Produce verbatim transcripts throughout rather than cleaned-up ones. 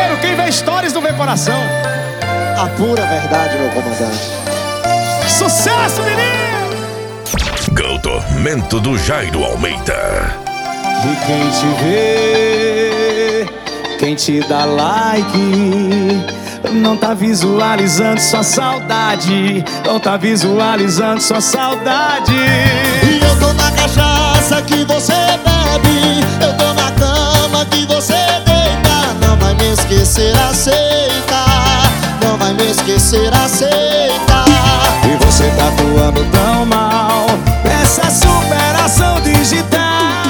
Mineiro, quem vê stories não vê coração. A pura verdade, meu comandante. Sucesso, menino! O tormento do Jairo Almeida. E quem te vê, quem te dá like, não tá visualizando sua saudade. Não tá visualizando sua saudade. E eu tô na cachaça que você bebe, eu tô na cama que você deita. Não vai me esquecer, aceita. Não vai me esquecer, aceita. E você tá atuando tão mal nessa superação digital.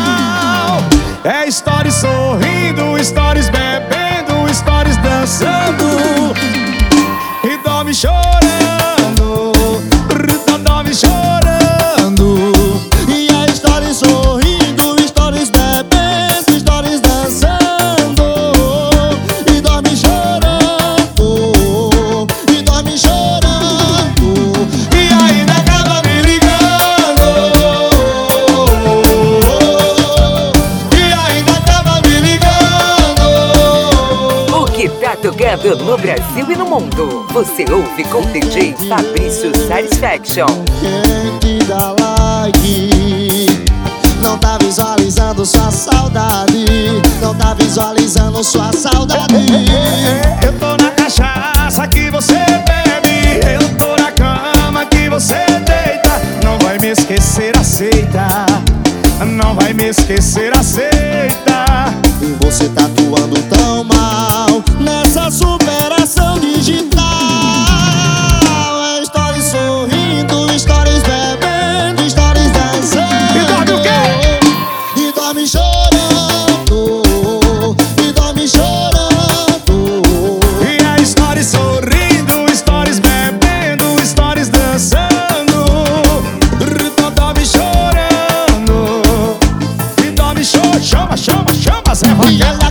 É stories sorrindo, stories bebendo, stories dançando. E dorme chorando, dorme chorando. E a stories sorrindo, stories bebendo, stories dançando. E dorme chorando, e dorme chorando. E ainda acaba me ligando. E ainda acaba me ligando. O que tá tocando no Brasil e no mundo, você ouve com o D J Fabrício Satisfaction. Quem te dá like não tá visualizando sua saudade. Não tá visualizando sua saudade. Eu tô na cachaça que você bebe, eu tô na cama que você deita. Não vai me esquecer, aceita. Não vai me esquecer, aceita. E você tá atuando tão mal nessa superação digital. É stories sorrindo, stories bebendo, stories dançando. E dorme o quê? E dorme chorando, e dorme chorando. E a stories sorrindo, stories bebendo, stories dançando. Então dorme chorando. E dorme chorando. Chama, chama, chama, Zé Raquel.